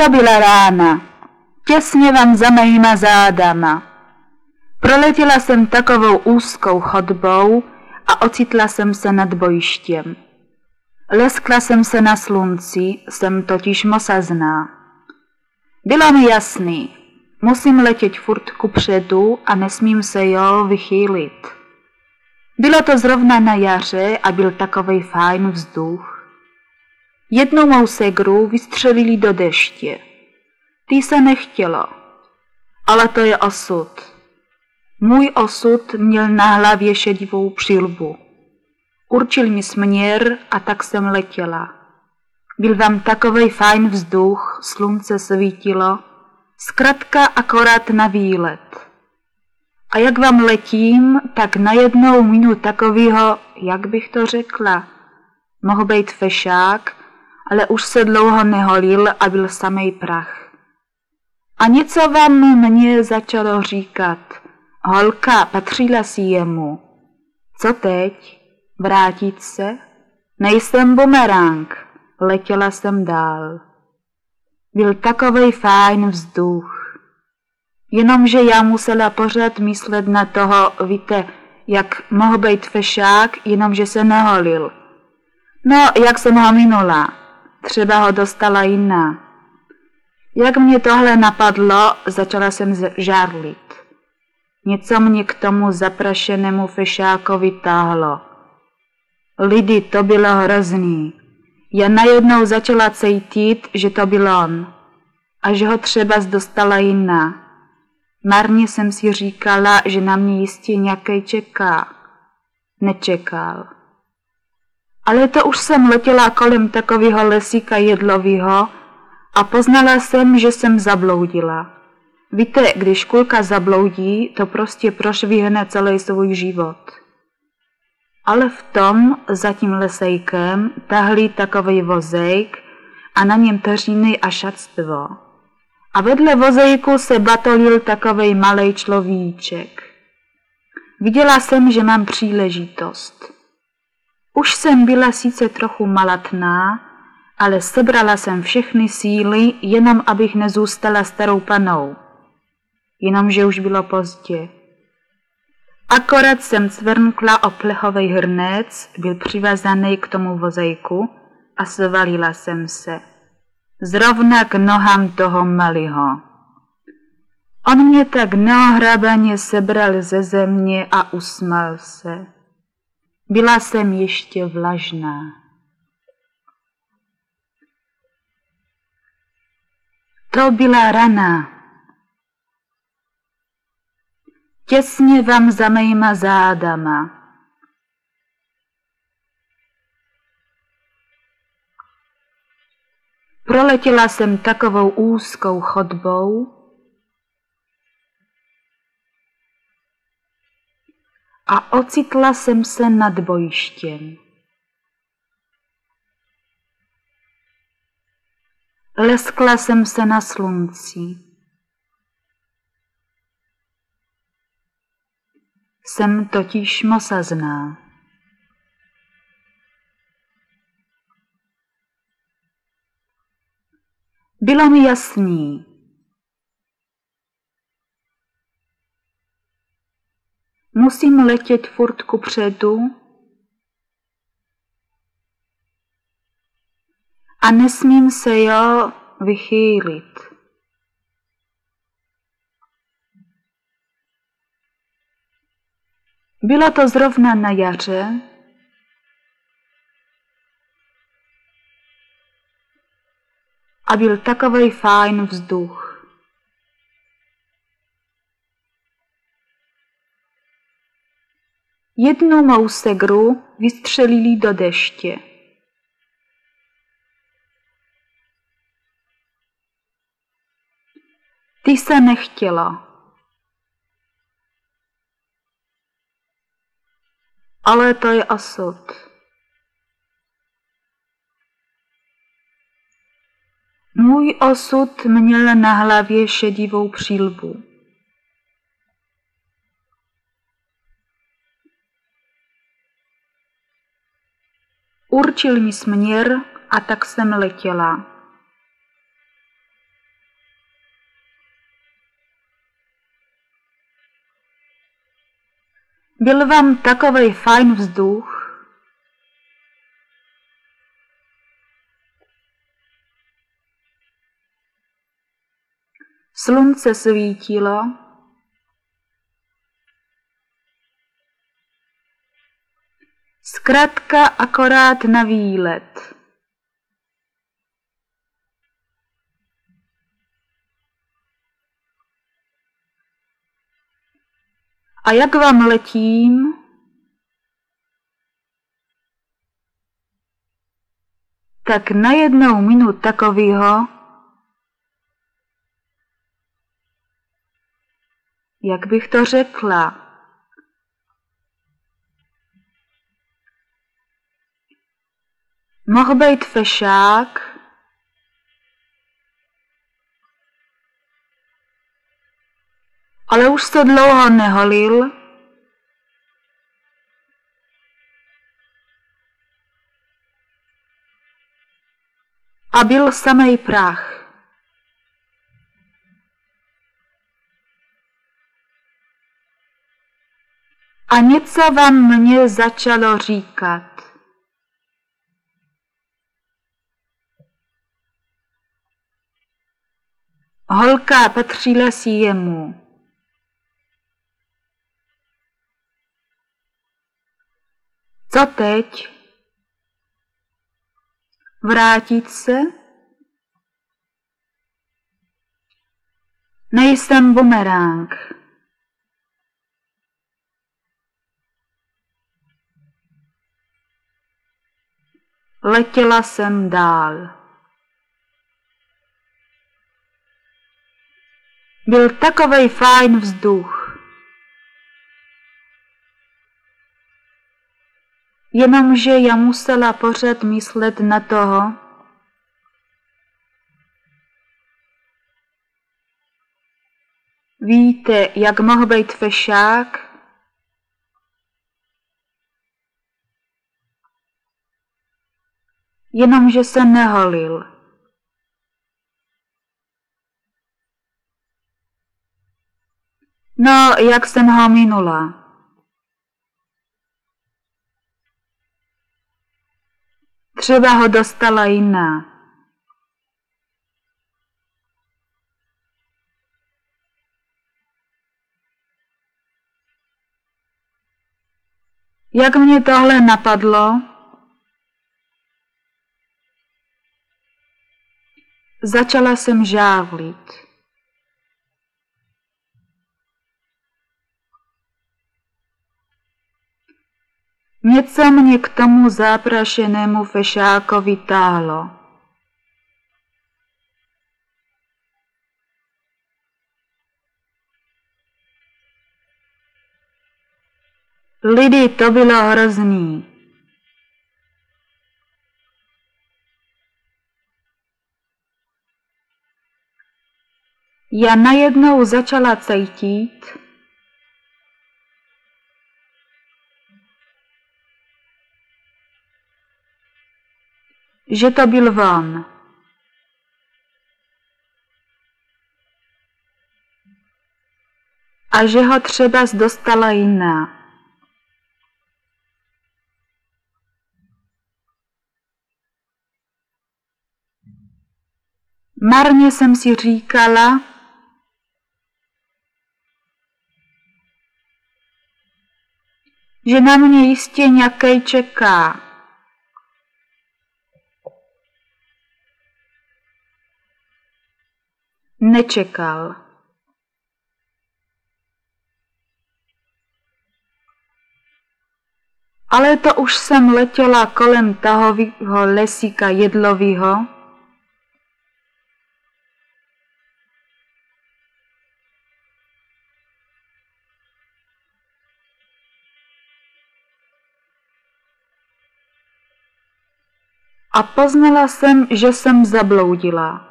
To byla rána, těsně vám za mýma zádama. Proletěla jsem takovou úzkou chodbou a ocitla jsem se nad bojištěm. Leskla jsem se na slunci, jsem totiž mosazná. Bylo mi jasný, musím letět furt kupředu a nesmím se vychýlit. Bylo to zrovna na jaře a byl takovej fajn vzduch. Jednou mou segru vystřelili do deště. Tý se nechtělo, ale to je osud. Můj osud měl na hlavě šedivou přilbu. Určil mi směr a tak jsem letěla. Byl vám takovej fajn vzduch, slunce svítilo, zkrátka akorát na výlet. A jak vám letím, tak najednou minu takovýho, jak bych to řekla, mohl být fešák, ale už se dlouho neholil a byl samej prach. A něco vám mě začalo říkat. Holka, patřila si jemu. Co teď? Vrátit se? Nejsem bumerang. Letěla jsem dál. Byl takovej fajn vzduch. Jenomže já musela pořád myslet na toho, víte, jak mohl být fešák, jenomže se neholil. No, jak jsem ho minula. Třeba ho dostala jiná. Jak mě tohle napadlo, začala jsem žárlit. Něco mě k tomu zaprašenému fešákovi táhlo. Lidi, to bylo hrozný. Já najednou začala cítit, že to byl on. A že ho třeba dostala jiná. Marně jsem si říkala, že na mě jistě nějakej čeká. Nečekal. Ale to už jsem letěla kolem takového lesíka jedlového a poznala jsem, že jsem zabloudila. Víte, když kulka zabloudí, to prostě prošvihne celý svůj život. Ale v tom, za tím lesejkem, tahli takovej vozejk a na něm peřiny a šatstvo. A vedle vozejku se batolil takovej malej človíček. Viděla jsem, že mám příležitost. Už jsem byla sice trochu malatná, ale sebrala jsem všechny síly, jenom abych nezůstala starou panou. Jenomže už bylo pozdě. Akorát jsem cvrnkla o plechovej hrnec, byl přivázaný k tomu vozejku a svalila jsem se. Zrovna k nohám toho malého. On mě tak neohrabaně sebral ze země a usmál se. Byla jsem ještě vlažná. To byla rana. Těsně vám za mýma zádama. Proletěla jsem takovou úzkou chodbou a ocitla jsem se nad bojištěm. Leskla jsem se na slunci. Jsem totiž mosazná. Bylo mi jasný. Musím letět furt kupředu a nesmím se vychýlit. Bylo to zrovna na jaře a byl takovej fajn vzduch. Jednu mou segru vystřelili do deště. Ty se nechtělo. Ale to je osud. Můj osud měl na hlavě šedivou přilbu. Určil mi směr a tak jsem letěla. Byl vám takovej fajn vzduch? Slunce svítilo. Zkrátka akorát na výlet. A jak vám letím? Tak najednou minu takovýho, jak bych to řekla, mohl být fešák, ale už se dlouho neholil a byl samej prach. A něco vám mě začalo říkat. Holka patřila si jemu. Co teď? Vrátit se? Nejsem bumerang. Letěla jsem dál. Byl takovej fajn vzduch. Jenomže já musela pořád myslet na toho, víte, jak mohl být fešák? Jenomže se neholil. No, jak jsem ho minula. Třeba ho dostala jiná. Jak mě tohle napadlo, začala jsem žávlit. Něco mě k tomu záprašenému fešákovi táhlo. Lidi, to bylo hrozný. Já najednou začala cítit, že to byl on. A že ho třeba dostala jiná. Marně jsem si říkala, že na mě jistě nějakej čeká. Nečekal. Ale to už jsem letěla kolem tahovýho lesíka jedlovýho, a poznala jsem, že jsem zabloudila.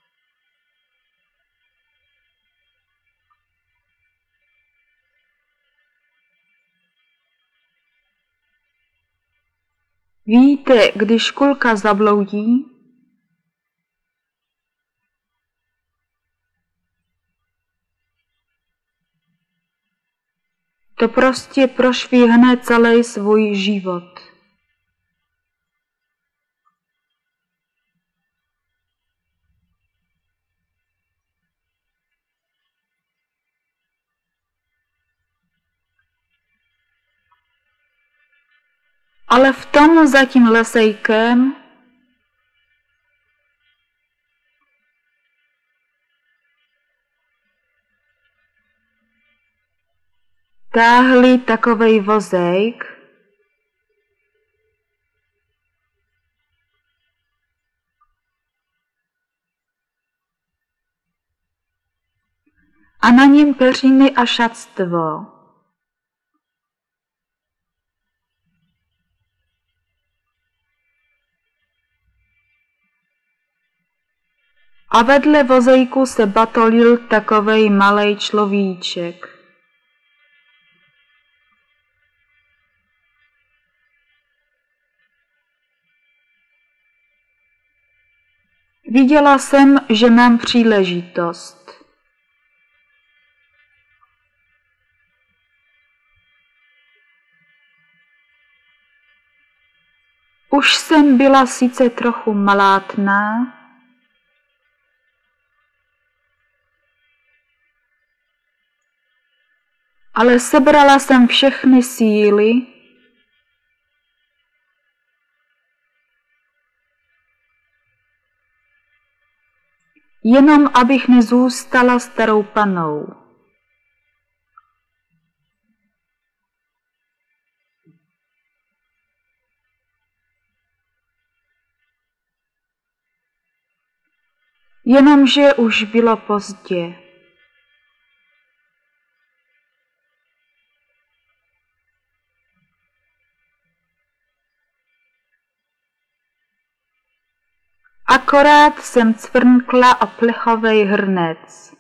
Víte, když kulka zabloudí, to prostě prošvihne celý svůj život. Ale v tom za tím lesejkem táhli takovej vozejk, a na něm peřiny a šatstvo. A vedle vozejku se batolil takovej malej človíček. Viděla jsem, že mám příležitost. Už jsem byla sice trochu malátná, ale sebrala jsem všechny síly, jenom abych nezůstala starou panou. Jenomže už bylo pozdě. Akorát jsem cvrnkla o plechovej hrnec.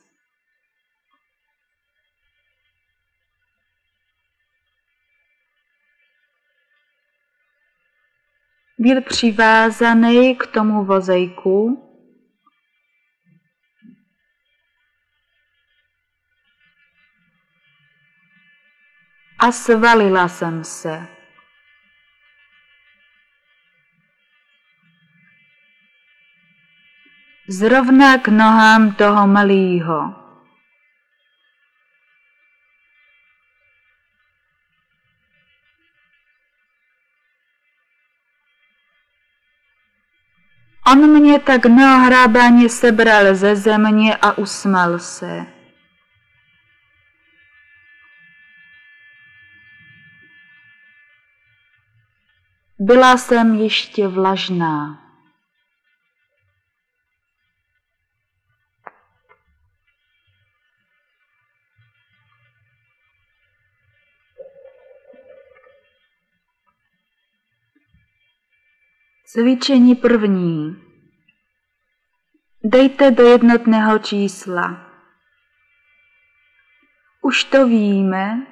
Byl přivázaný k tomu vozejku a svalila jsem se. Zrovna k nohám toho malýho. On mě tak nahrabaně sebral ze země a usmál se. Byla jsem ještě vlažná. Cvičení první. Dejte do jednotného čísla. Už to víme.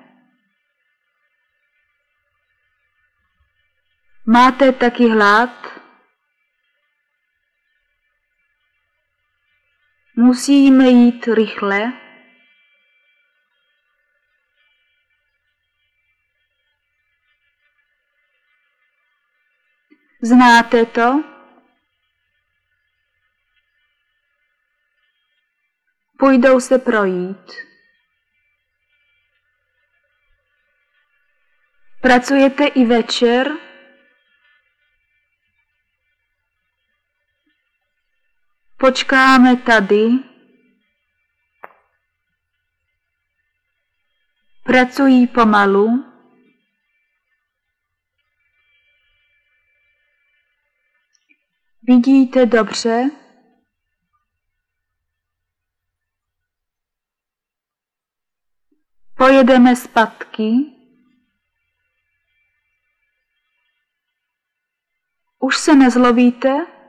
Máte taky hlad? Musíme jít rychle. Znáte to? Půjdou se projít. Pracujete i večer? Počkáme tady. Pracují pomalu. Vidíte dobře? Pojedeme zpátky. Už se nezlobíte?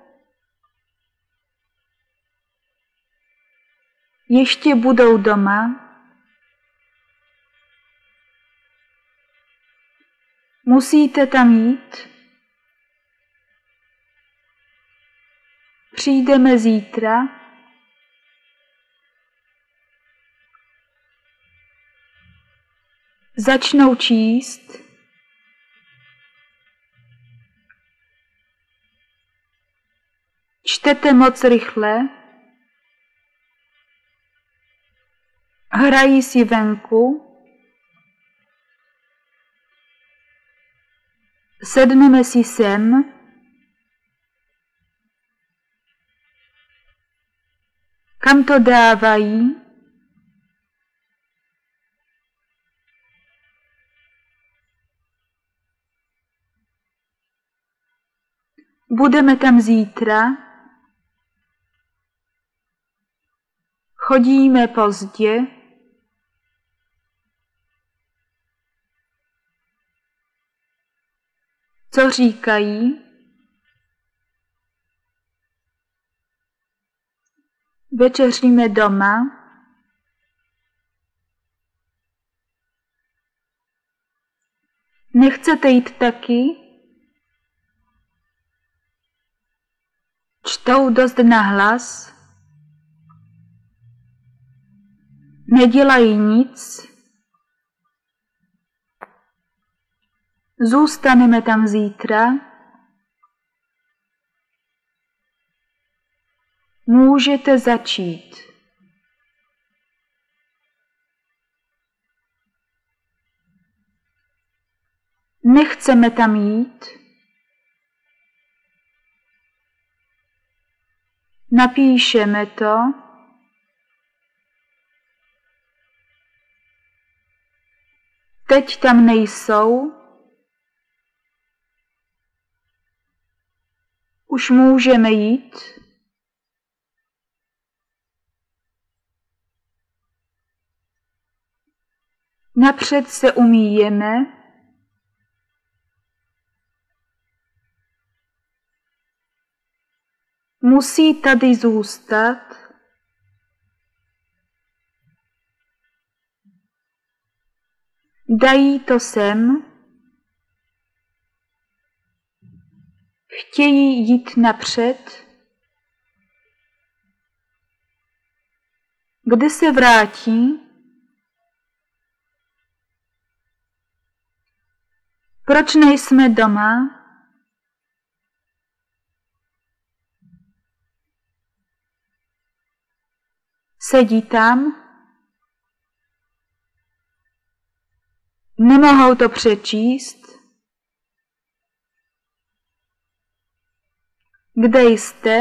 Ještě budou doma. Musíte tam jít. Přijdeme zítra. Začnou číst. Čtete moc rychle. Hrají si venku. Sedneme si sem. Kam to dávají? Budeme tam zítra. Chodíme pozdě. Co říkají? Večeříme doma. Nechcete jít taky? Čtou dost nahlas. Nedělají nic. Zůstaneme tam zítra. Můžete začít. Nechceme tam jít. Napíšeme to. Teď tam nejsou. Už můžeme jít. Napřed se umýjeme. Musí tady zůstat. Dají to sem. Chtějí jít napřed. Kdy se vrátí? Proč nejsme doma? Sedí tam. Nemohou to přečíst. Kde jste?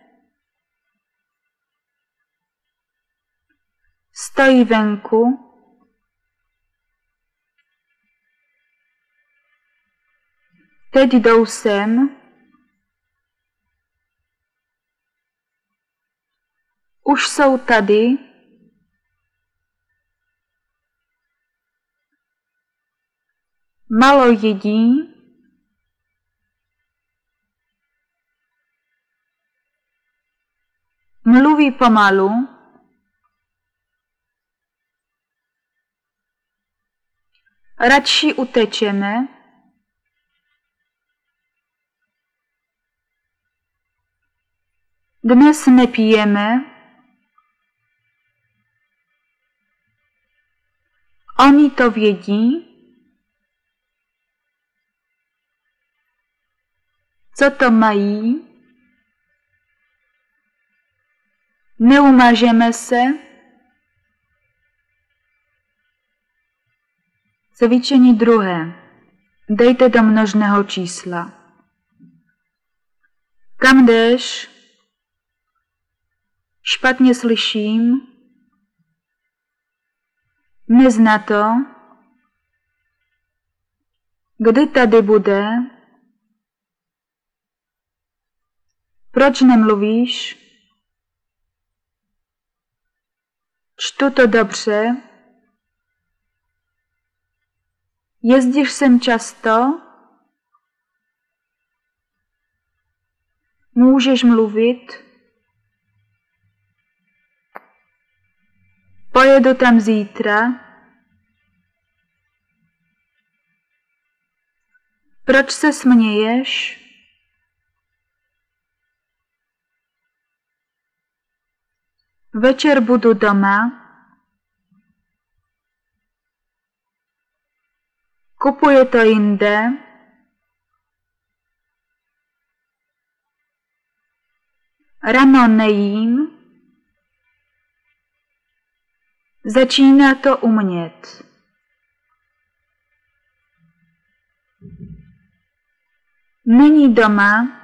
Stojí venku. Teď jdou sem. Už jsou tady. Malo jedí. Mluví pomalu. Radši utečeme. Dnes nepijeme. Oni to vědí. Co to mají? Neumažeme se. Cvičení druhé. Dejte do množného čísla. Kam jdeš? Špatně slyším. Nezná to. Kdy tady bude? Proč nemluvíš? Čtu to dobře. Jezdíš sem často? Můžeš mluvit? Pojedu tam zítra. Proč se směješ? Večer budu doma. Kupuje to jinde. Ráno nejím. Začíná to umět. Není doma.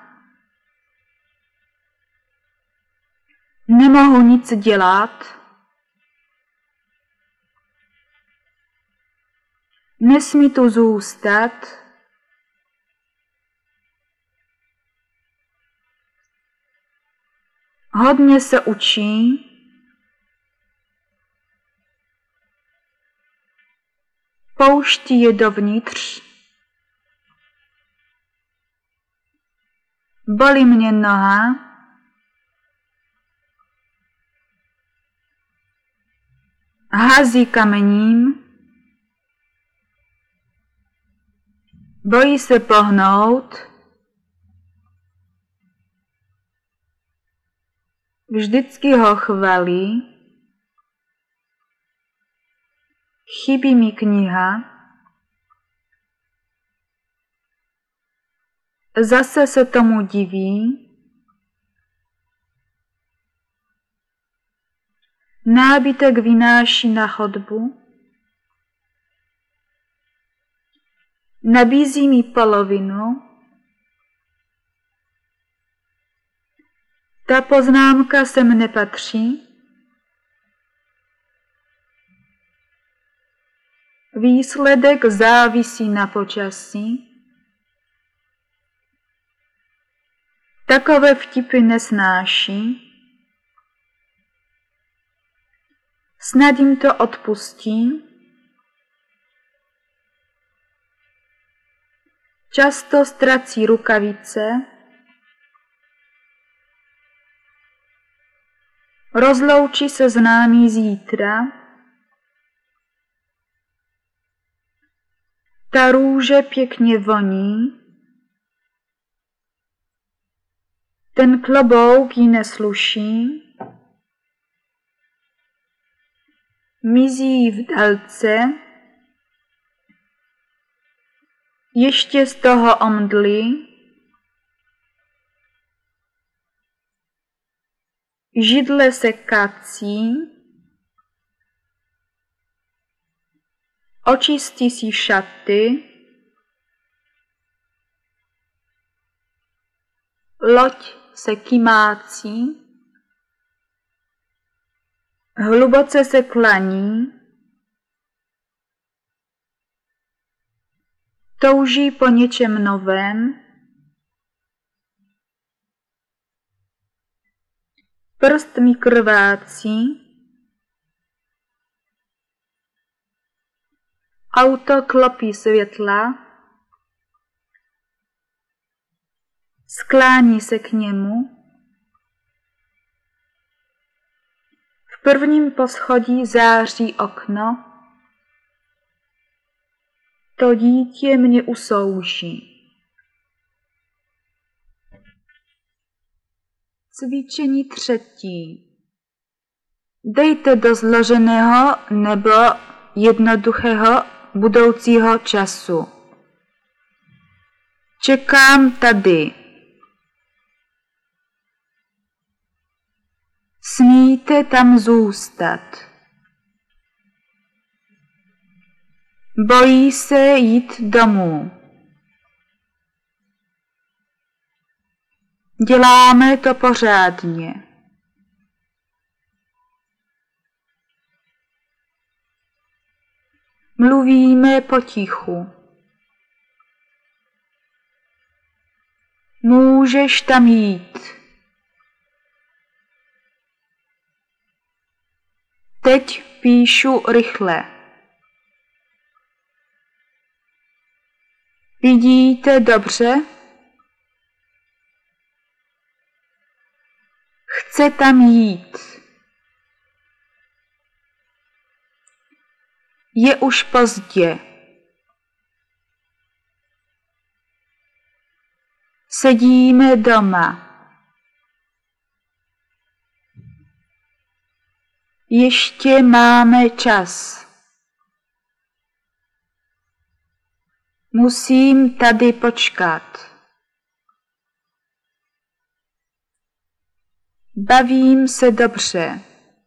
Nemohu nic dělat. Nesmí tu zůstat. Hodně se učí. Pouští je dovnitř. Bolí mě noha. Hází kamením. Bojí se pohnout. Vždycky ho chválí. Chybí mi kniha. Zase se tomu diví. Nábytek vynáší na chodbu. Nabízí mi polovinu. Ta poznámka sem nepatří. Výsledek závisí na počasí. Takové vtipy nesnáší. Snad jim to odpustí. Často ztrací rukavice. Rozloučí se s námi zítra. Ta růže pěkně voní. Ten klobouk jí nesluší. Mizí v dálce. Ještě z toho omdlí. Židle se kací. Očistí si šaty. Loď se kymácí. Hluboce se klaní. Touží po něčem novém. Prst mi krvácí. Auto klopí světla. Sklání se k němu. V prvním poschodí září okno. To dítě mě usouží. Cvičení 3. Dejte do zloženého nebo jednoduchého budoucího času. Čekám tady. Smíte tam zůstat. Bojí se jít domů. Děláme to pořádně. Mluvíme potichu. Můžeš tam jít. Teď píšu rychle. Vidíte dobře? Chce tam jít. Je už pozdě. Sedíme doma. Ještě máme čas. Musím tady počkat. Bavím se dobře.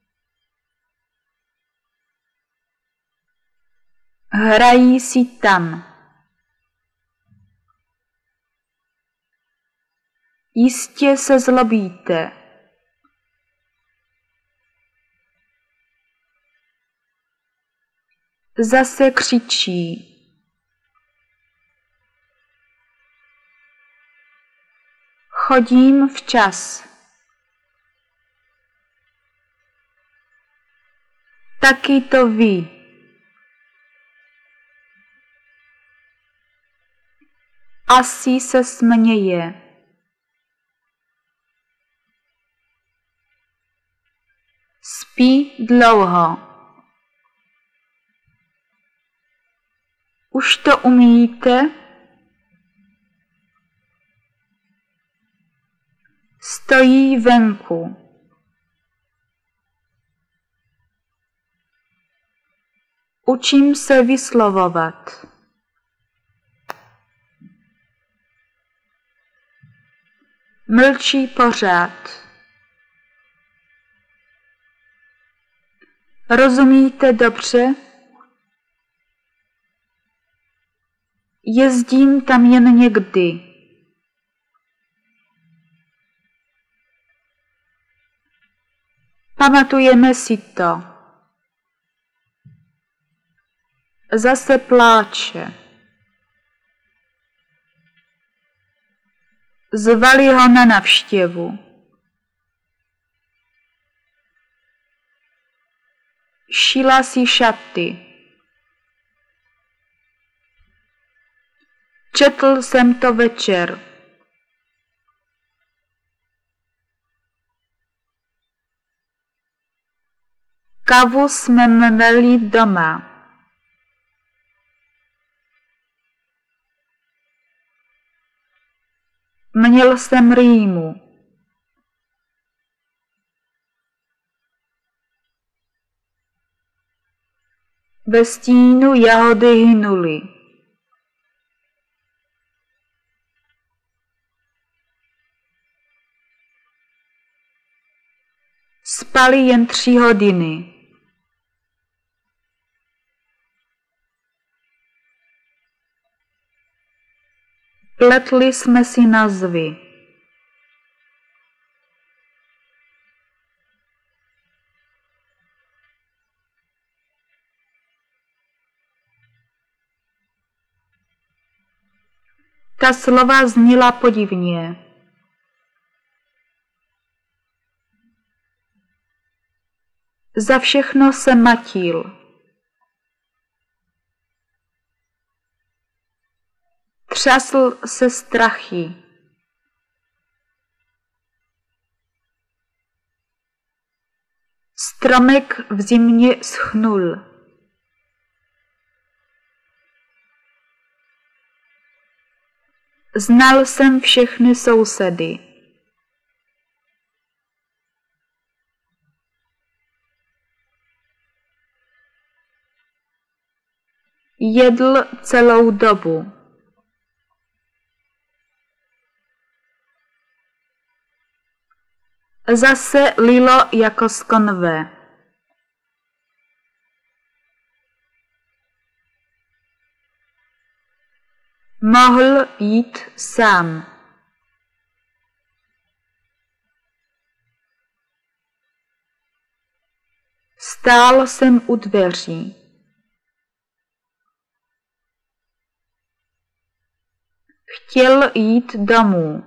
Hrají si tam. Jistě se zlobíte. Zase křičí. Chodím včas. Taky to ví. Asi se směje. Spí dlouho. Už to umíte? Stojí venku. Učím se vyslovovat. Mlčí pořád. Rozumíte dobře? Jezdím tam jen někdy. Pamatujeme si to. Zase pláče. Zvali ho na navštěvu. Šila si šaty. Četl jsem to večer. Kávu jsme měli doma. Měl jsem rýmu. Ve stínu jahody hynuly. Spali jen 3 hodiny. Pletli jsme si názvy. Ta slova zněla podivně. Za všechno se matil. Třasl se strachy. Stromek v zimě schnul. Znal jsem všechny sousedy. Jedl celou dobu. Zase lilo jako z konve. Mohl jít sám. Stál jsem u dveří. Chtěl jít domů.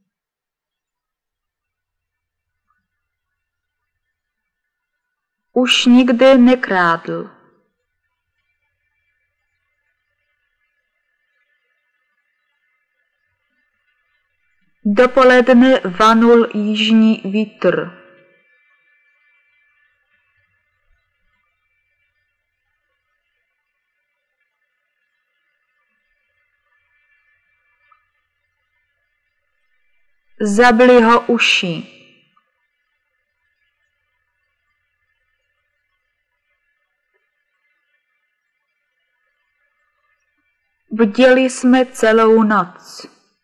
Už nikdy nekrádl. Dopoledne vanul jižní vítr. Zabili ho uši. Bděli jsme celou noc.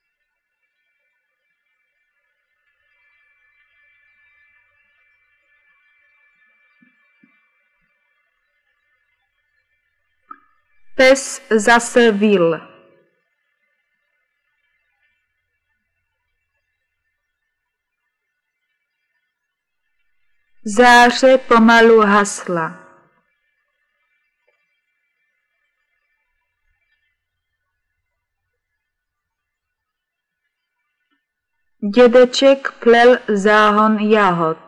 Pes zase vil. Záře pomalu hasla. Dědeček plel záhon jahod.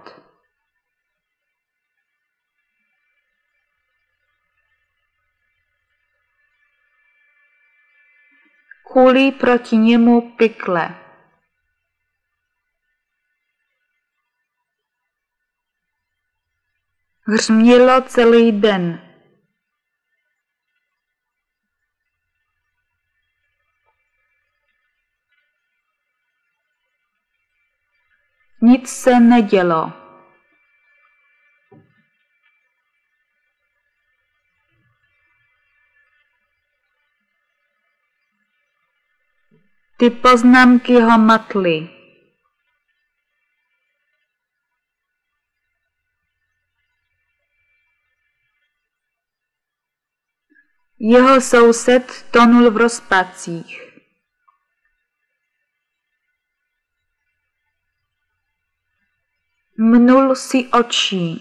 Kulí proti němu pikle. Hřmělo celý den. Nic se nedělo. Ty poznámky ho matly. Jeho soused tonul v rozpacích. Mnul si očí.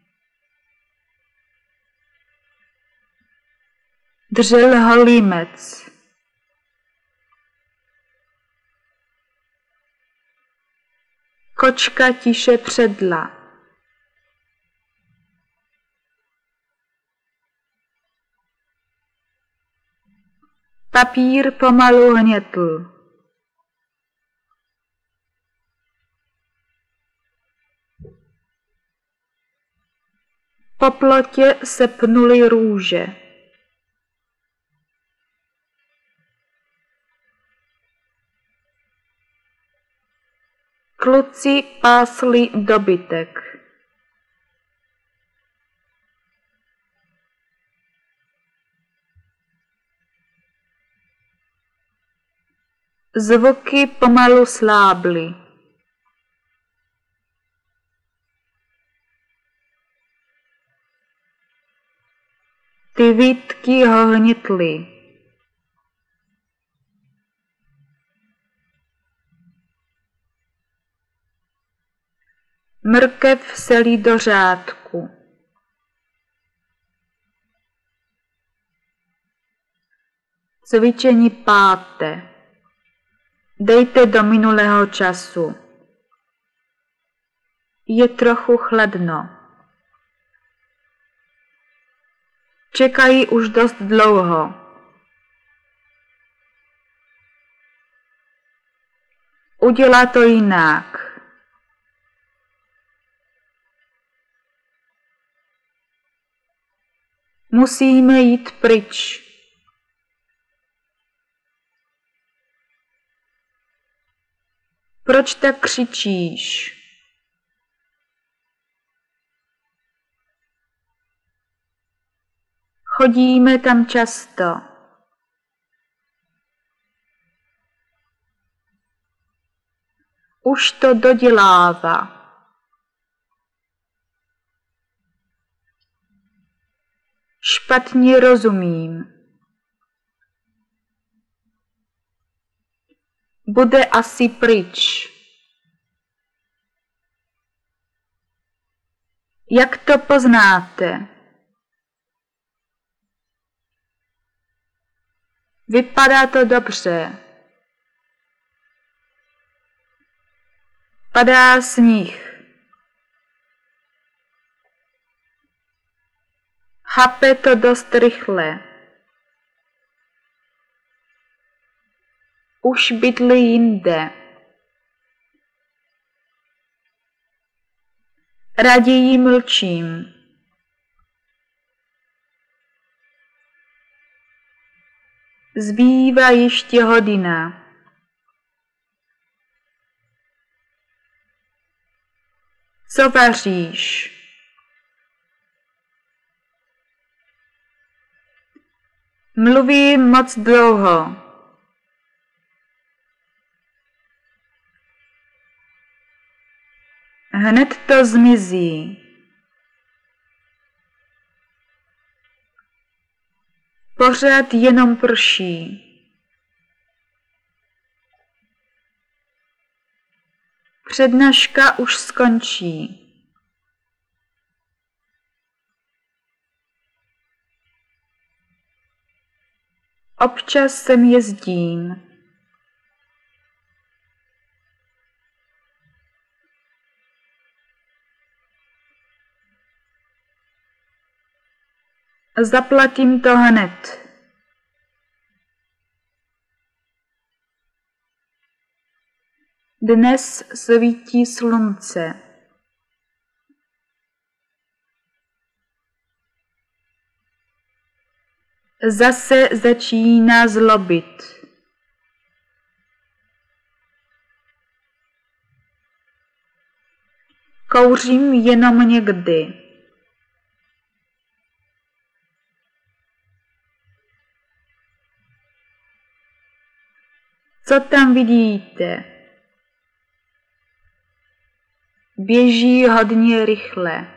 Držel ho límec. Kočka tiše předla. Papír pomalu hnětl. Po plotě se pnuly růže. Kluci pásli dobytek. Zvuky pomalu slábly. Ty výtky ho hnětly. Mrkev selí do řádku. Cvičení 5. Dejte do minulého času. Je trochu chladno. Čekají už dost dlouho. Udělá to jinak. Musíme jít pryč. Proč tak křičíš? Chodíme tam často. Už to dodělává. Špatně rozumím. Bude asi pryč. Jak to poznáte? Vypadá to dobře. Padá sníh. Hape to dost rychle. Už bydlí jinde. Raději mlčím. Zbývá ještě hodina. Co vaříš? Mluví moc dlouho. Hned to zmizí. Pořád jenom prší. Přednáška už skončí. Občas sem jezdím. Zaplatím to hned. Dnes svítí slunce. Zase začíná zlobit. Kouřím jenom někdy. Co tam vidíte? Běží hodně rychle.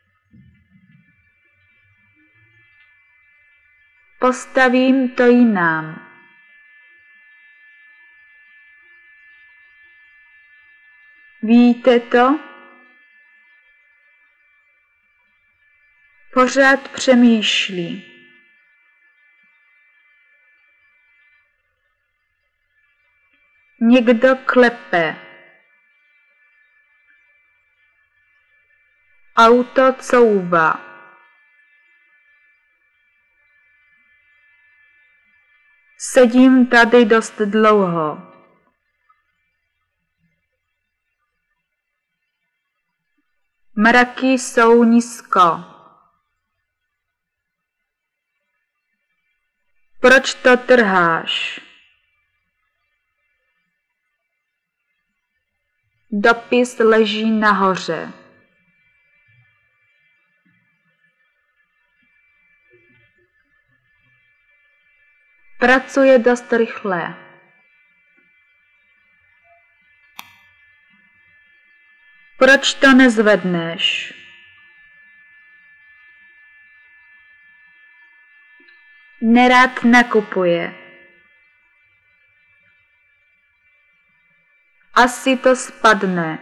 Postavím to jinam. Víte to? Pořád přemýšlí. Někdo klepe. Auto couvá. Sedím tady dost dlouho. Mraky jsou nízko. Proč to trháš? Dopis leží nahoře. Pracuje dost rychle. Proč to nezvedneš? Nerad nakupuje. Asi to spadne.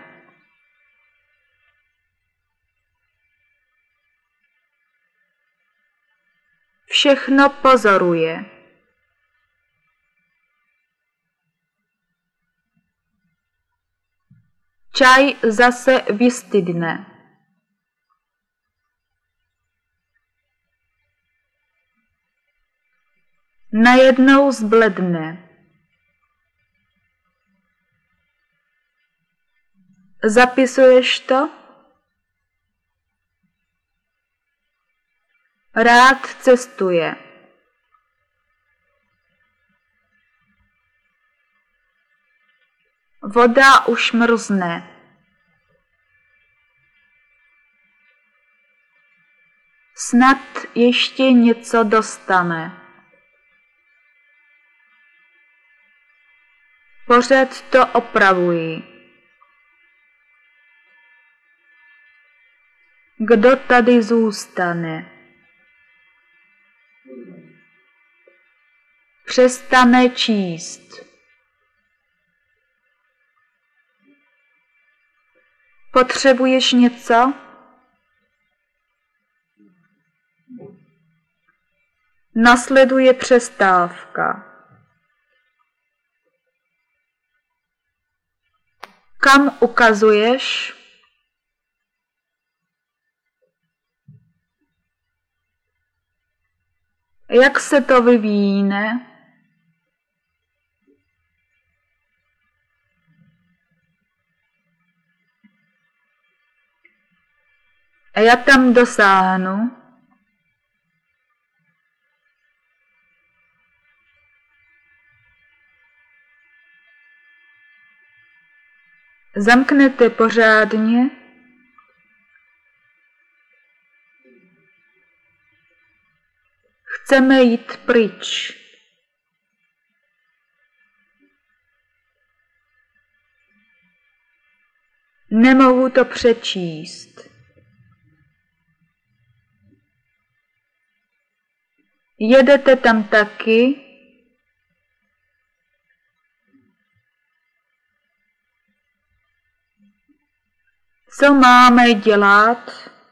Všechno pozoruje. Čaj zase vystydne. Najednou zbledne. Zapisuješ to? Rád cestuje. Voda už mrzne. Snad ještě něco dostane. Pořád to opravují. Kdo tady zůstane? Přestane číst. Potřebuješ něco? Nasleduje přestávka. Kam ukazuješ? Jak se to vyvíjí? A já tam dosáhnu. Zamknete pořádně. Chceme jít pryč. Nemohu to přečíst. Jedete tam taky? Co máme dělat?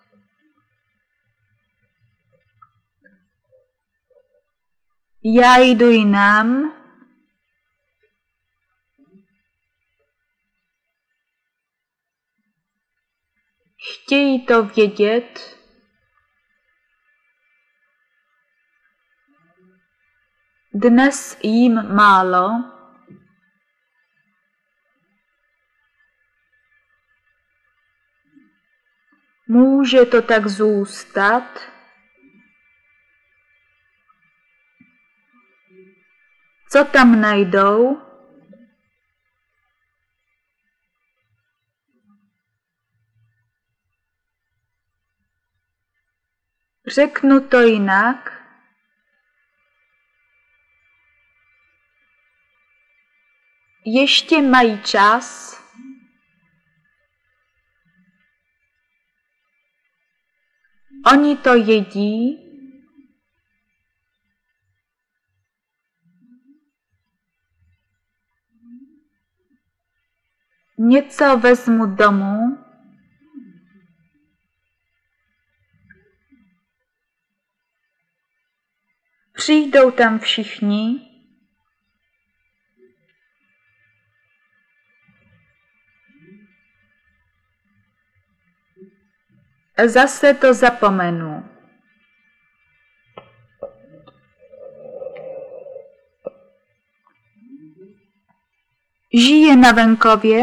Já jdu jinam. Chtějí to vědět. Dnes jím málo. Může to tak zůstat? Co tam najdou? Řeknu to jinak. Ještě mají čas. Oni to jedí. Něco vezmu domů. Přijdou tam všichni. Zase to zapomenu. Žije na venkově.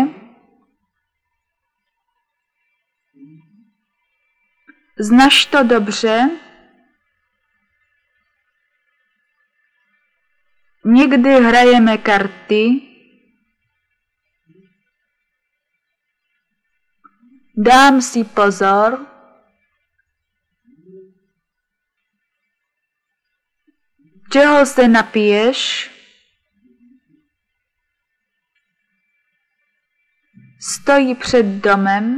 Znáš to dobře? Někdy hrajeme karty. Dám si pozor. Čeho se napiješ? Stojí před domem.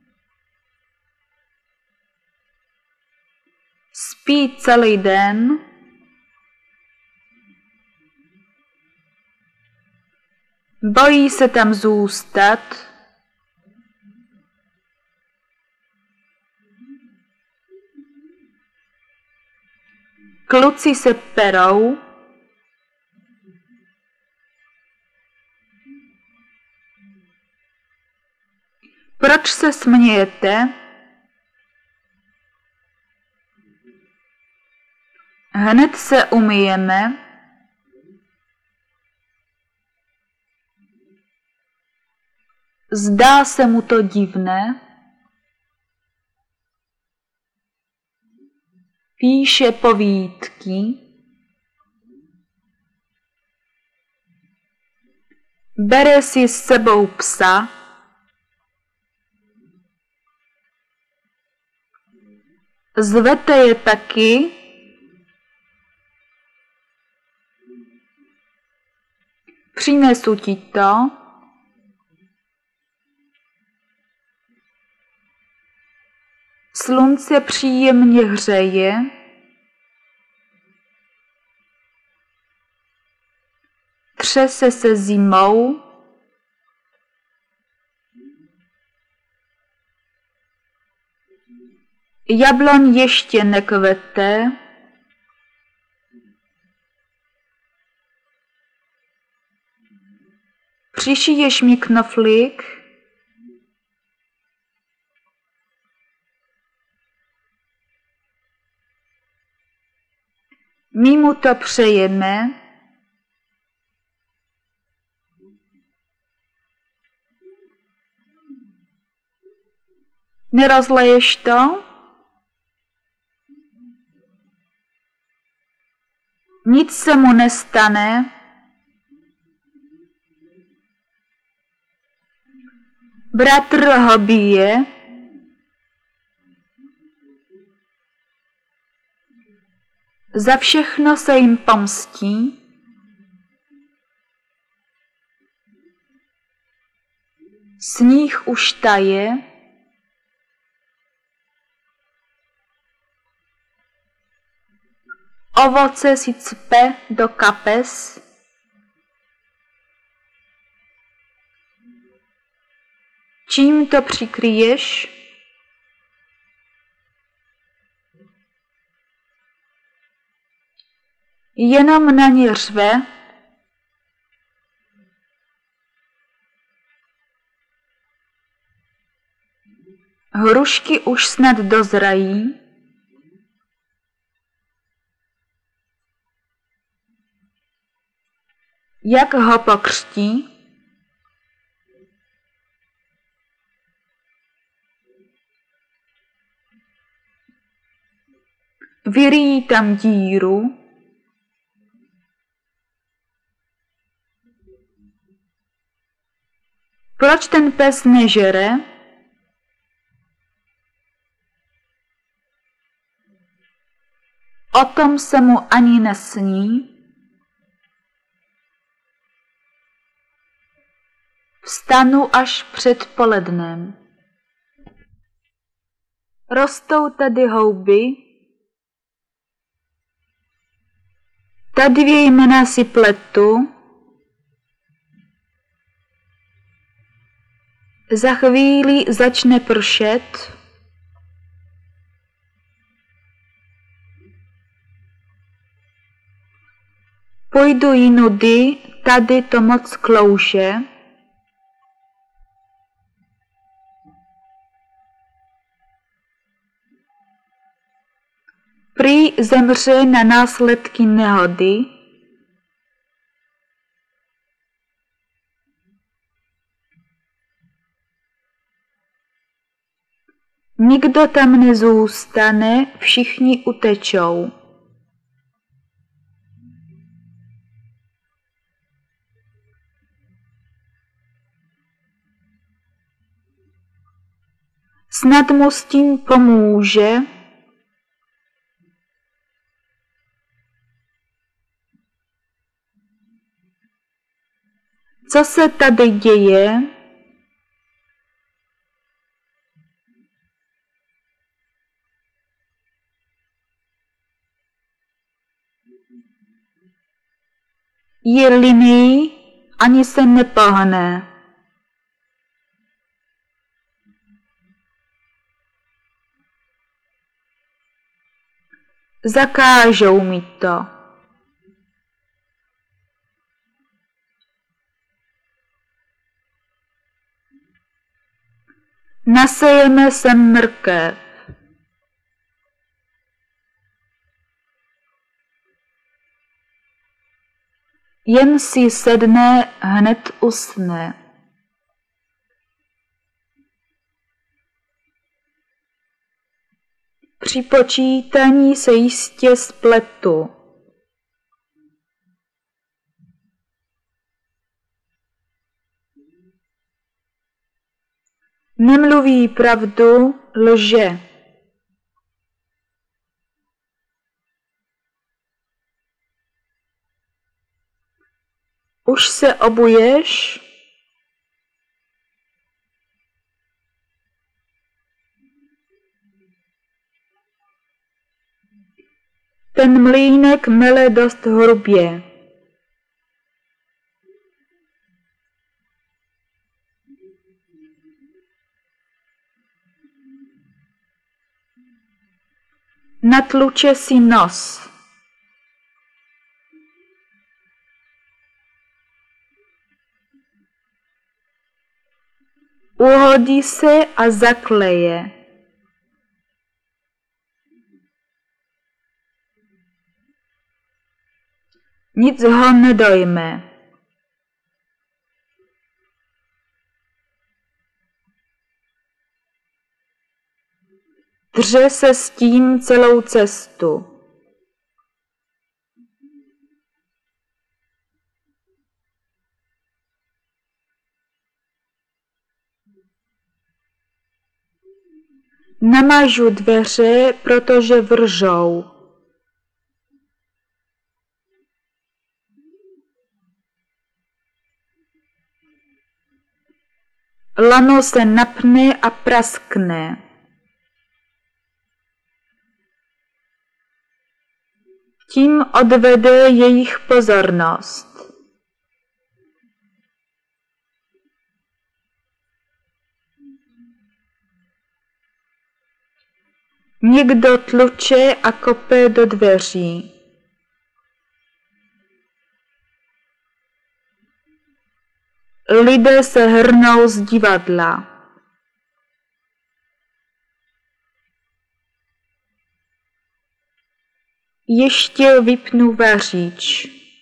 Spí celý den. Bojí se tam zůstat. Kluci se perou. Proč se smějete? Hned se umyjeme. Zdá se mu to divné. Píše povídky. Bere si s sebou psa. Zvete je taky. Přinesu ti to. Slunce příjemně hřeje. Třese se zimou. Jabloň ještě nekvete. Přišiješ mi knoflík? My mu to přejeme. Nerozleješ to? Nic se mu nestane. Bratr ho bije. Za všechno se jim pomstí, sníh už taje, ovoce si cpe do kapes, čím to přikryješ? Jenom na ně řve, hrušky už snad dozrají, jak ho pokřtí? Vyryjí tam díru, proč ten pes nežere? O tom se mu ani nesní. Vstanu až před polednem. Rostou tady houby, ta dvě jména si pletu, za chvíli začne pršet, půjdu jinudy, tady to moc klouže, prý zemře na následky nehody, nikdo tam nezůstane, všichni utečou. Snad mu s tím pomůže, co se tady děje? Je líný, ani se nepohne. Zakážou mi to. Nasejeme sem mrkev. Jen si sedne, hned usne. Při počítání se jistě spletu. Nemluví pravdu, lže. Už se obuješ? Ten mlýnek mele dost hrubě. Natluče si nos. Uhodí se a zakleje. Nic ho nedojme. Dře se s tím celou cestu. Namažu dveře, protože vržou. Lano se napne a praskne. Tím odvede jejich pozornost. Někdo tluče a kope do dveří. Lidé se hrnou z divadla. Ještě vypnu vařič.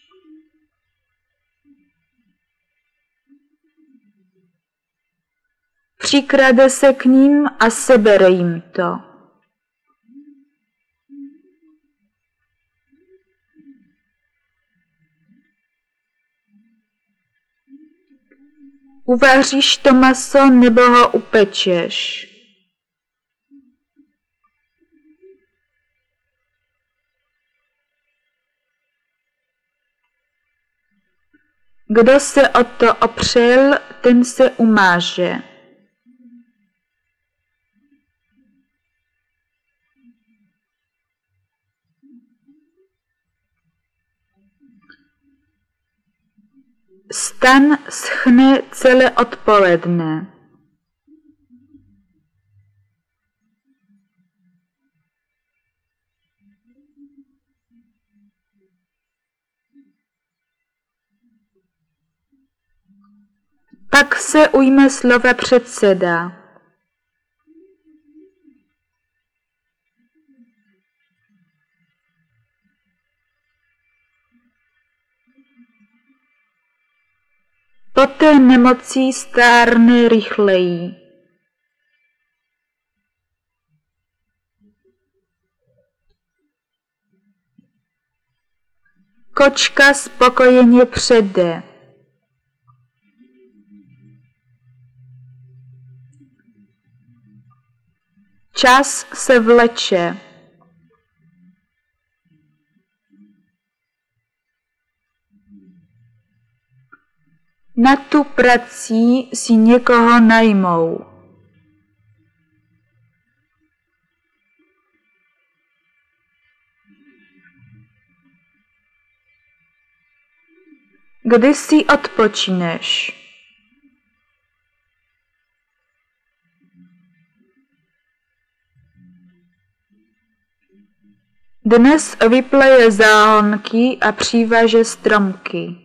Přikrade se k ním a sebere jim to. Uvaříš to maso nebo ho upečeš? Kdo se o to opřel, ten se umáže. Stan schne celé odpoledne. Pak se ujme slova předseda. Poté nemocí stárne rychleji. Kočka spokojeně přede. Čas se vleče. Na tu prací si někoho najmou. Kdy si odpočineš? Dnes vypleje záhonky a přivaže stromky.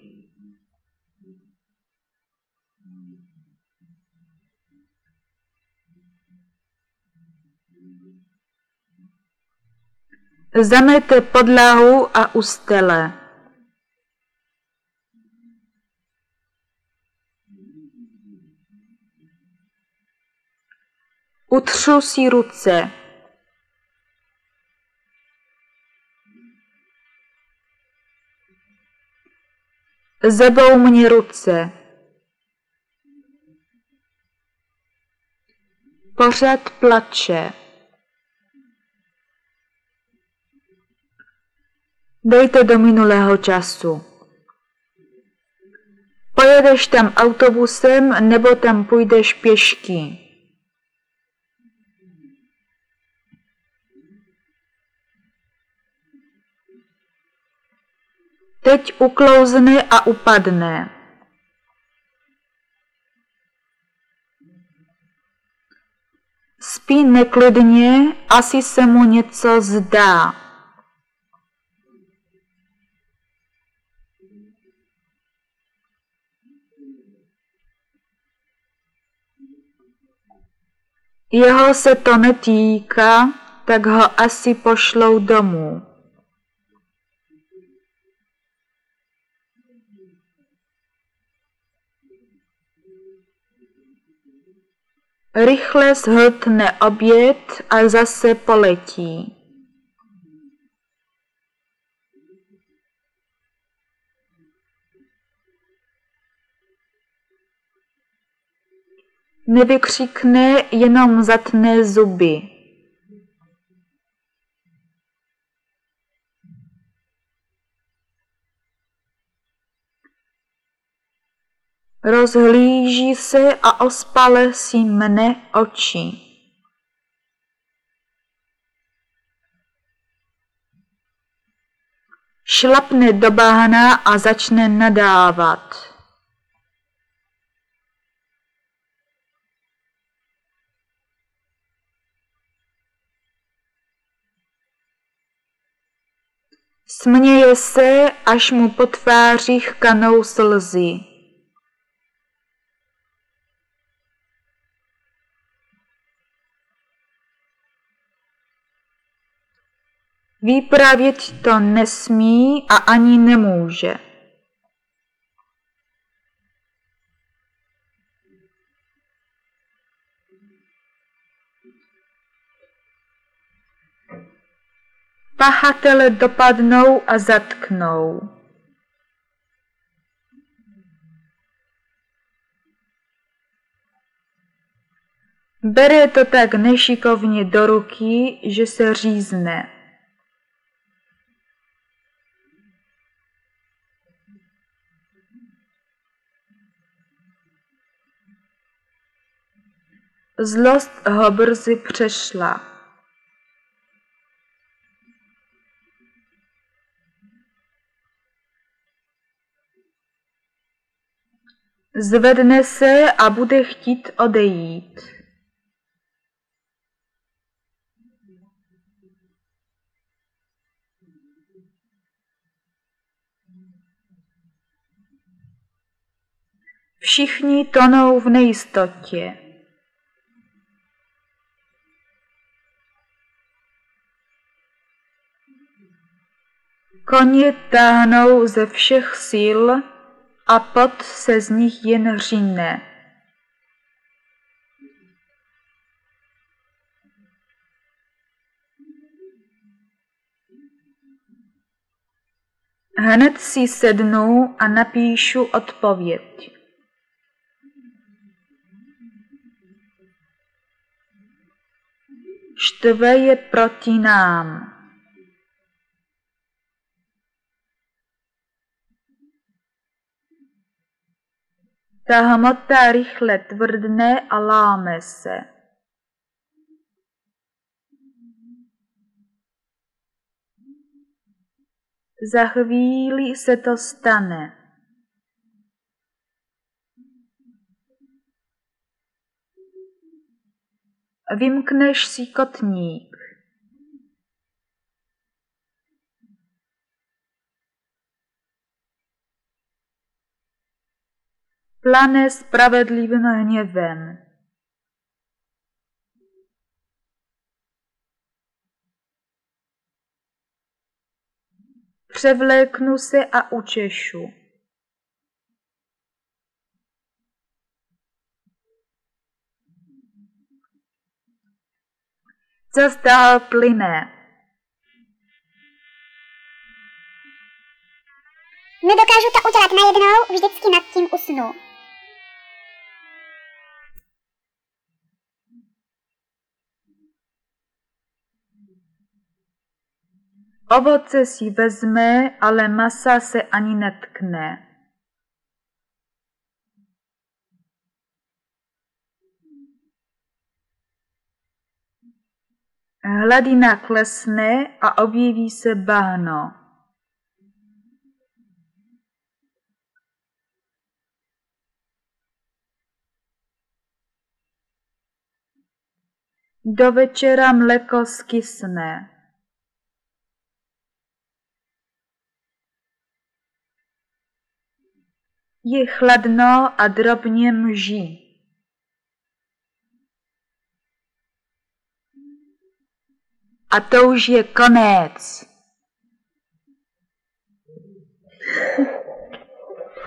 Zamete podlahu a ustele. Utřu si ruce. Zebou mě ruce. Pořád plače. Dejte do minulého času. Pojedeš tam autobusem nebo tam půjdeš pěšky? Teď uklouzne a upadne. Spí neklidně, asi se mu něco zdá. Jeho se to netýká, tak ho asi pošlou domů. Rychle zhltne oběd a zase poletí. Nevykřikne, jenom zatne zuby. Rozhlíží se a ospale si mne oči. Šlapne do bahna a začne nadávat. Směje se, až mu po tvářích kanou slzy. Vyprávět to nesmí a ani nemůže. Pachatele dopadnou a zatknou. Bere to tak nešikovně do ruky, že se řízne. Zlost ho brzy přešla. Zvedne se a bude chtít odejít. Všichni tonou v nejistotě. Koně táhnou ze všech sil a pot se z nich jen řine. Hned si sednu a napíšu odpověď. Štve je proti nám. Ta hmota rychle tvrdne a láme se. Za chvíli se to stane. Vymkneš si kotník. Plane spravedlivým hněvem. Převléknu se a učešu. Zas dál plyne. Nedokážu to udělat najednou, vždycky nad tím usnu. Ovoce si vezme, ale masa se ani netkne. Hladina klesne a objeví se bahno. Do večera mléko skysne. Je chladno a drobně mží. A to už je konec.